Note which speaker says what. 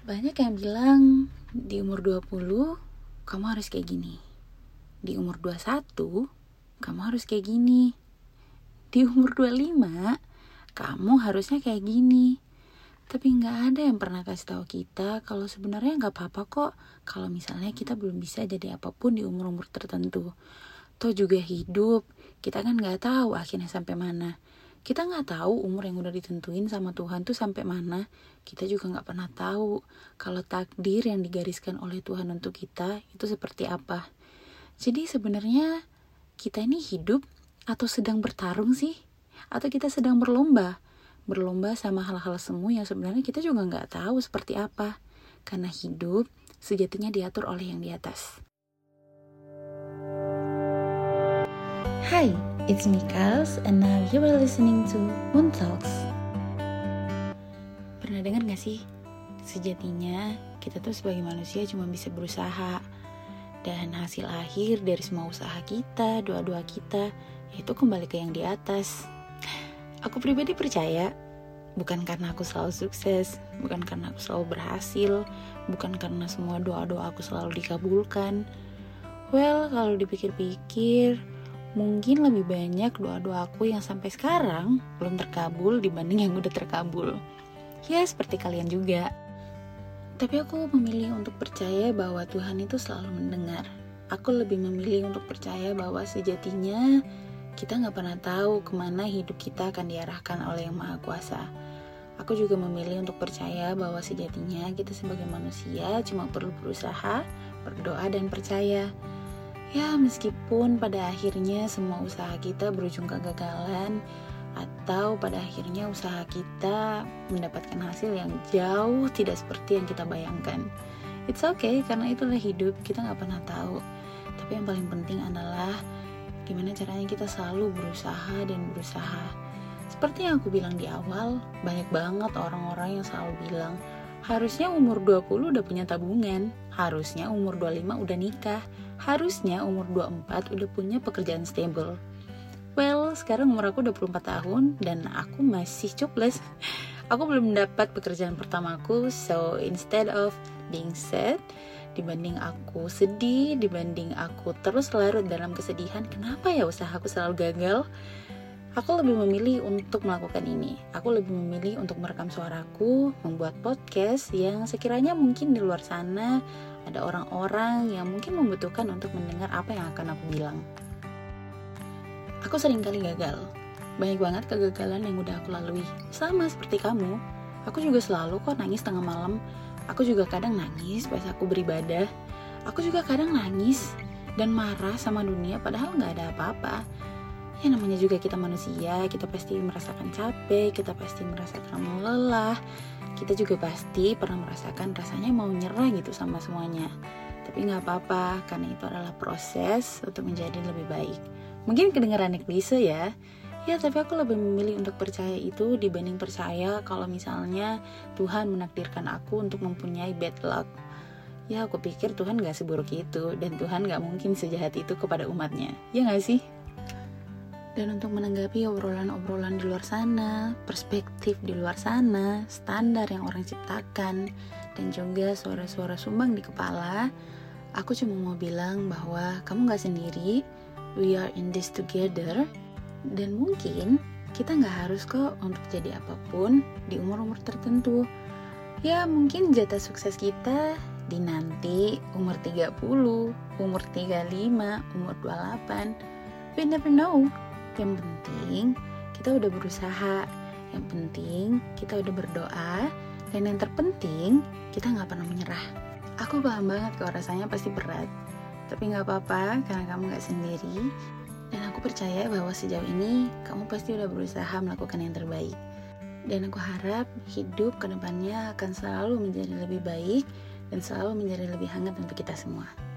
Speaker 1: Banyak yang bilang di umur 20 kamu harus kayak gini. Di umur 21 kamu harus kayak gini. Di umur 25 kamu harusnya kayak gini. Tapi gak ada yang pernah kasih tahu kita kalau sebenarnya gak apa-apa kok kalau misalnya kita belum bisa jadi apapun di umur-umur tertentu. Toh juga hidup, kita kan gak tahu akhirnya sampai mana. Kita gak tahu umur yang udah ditentuin sama Tuhan tuh sampai mana. Kita juga gak pernah tahu kalau takdir yang digariskan oleh Tuhan untuk kita itu seperti apa. Jadi sebenarnya kita ini hidup atau sedang bertarung sih? Atau kita sedang berlomba? Berlomba sama hal-hal semu yang sebenarnya kita juga gak tahu seperti apa. Karena hidup sejatinya diatur oleh yang di atas. Hi, it's me Kals, and now you are listening to Moon Talks. Pernah dengar gak sih? Sejatinya kita tuh sebagai manusia cuma bisa berusaha. Dan hasil akhir dari semua usaha kita, doa-doa kita, yaitu kembali ke yang di atas. Aku pribadi percaya, bukan karena aku selalu sukses, bukan karena aku selalu berhasil, bukan karena semua doa-doa aku selalu dikabulkan. Well, kalau dipikir-pikir, mungkin lebih banyak doa-doa aku yang sampai sekarang belum terkabul dibanding yang udah terkabul. Ya, seperti kalian juga. Tapi aku memilih untuk percaya bahwa Tuhan itu selalu mendengar. Aku lebih memilih untuk percaya bahwa sejatinya kita gak pernah tahu kemana hidup kita akan diarahkan oleh Yang Maha Kuasa. Aku juga memilih untuk percaya bahwa sejatinya kita sebagai manusia cuma perlu berusaha, berdoa, dan percaya. Ya, meskipun pada akhirnya semua usaha kita berujung kegagalan, atau pada akhirnya usaha kita mendapatkan hasil yang jauh tidak seperti yang kita bayangkan. It's okay, karena itulah hidup, kita gak pernah tahu. Tapi yang paling penting adalah gimana caranya kita selalu berusaha dan berusaha. Seperti yang aku bilang di awal, banyak banget orang-orang yang selalu bilang, harusnya umur 20 udah punya tabungan, harusnya umur 25 udah nikah, harusnya umur 24 udah punya pekerjaan stable. Well, sekarang umur aku 24 tahun dan aku masih jobless. Aku belum dapat pekerjaan pertamaku, so instead of being sad, dibanding aku sedih, dibanding aku terus larut dalam kesedihan, kenapa ya usahaku selalu gagal? Aku lebih memilih untuk melakukan ini. Aku lebih memilih untuk merekam suaraku, membuat podcast yang sekiranya mungkin di luar sana ada orang-orang yang mungkin membutuhkan untuk mendengar apa yang akan aku bilang. Aku sering kali gagal. Banyak banget kegagalan yang udah aku lalui. Sama seperti kamu, aku juga selalu kok nangis tengah malam. Aku juga kadang nangis pas aku beribadah. Aku juga kadang nangis dan marah sama dunia padahal gak ada apa-apa. Ya namanya juga kita manusia, kita pasti merasakan capek, kita pasti merasakan lelah, kita juga pasti pernah merasakan rasanya mau nyerah gitu sama semuanya. Tapi gak apa-apa, karena itu adalah proses untuk menjadi lebih baik. Mungkin kedengarannya klise ya, tapi aku lebih memilih untuk percaya itu dibanding percaya kalau misalnya Tuhan menakdirkan aku untuk mempunyai bad luck. Ya, aku pikir Tuhan gak seburuk itu, dan Tuhan gak mungkin sejahat itu kepada umatnya, ya gak sih? Dan untuk menanggapi obrolan-obrolan di luar sana, perspektif di luar sana, standar yang orang ciptakan, dan juga suara-suara sumbang di kepala, aku cuma mau bilang bahwa kamu gak sendiri, we are in this together, dan mungkin kita gak harus kok untuk jadi apapun di umur-umur tertentu. Ya mungkin jatah sukses kita di nanti umur 30, umur 35, umur 28, we never know. Yang penting kita udah berusaha, yang penting kita udah berdoa, dan yang terpenting kita gak pernah menyerah. Aku paham banget kalau rasanya pasti berat, tapi gak apa-apa karena kamu gak sendiri. Dan aku percaya bahwa sejauh ini kamu pasti udah berusaha melakukan yang terbaik. Dan aku harap hidup ke depannya akan selalu menjadi lebih baik dan selalu menjadi lebih hangat untuk kita semua.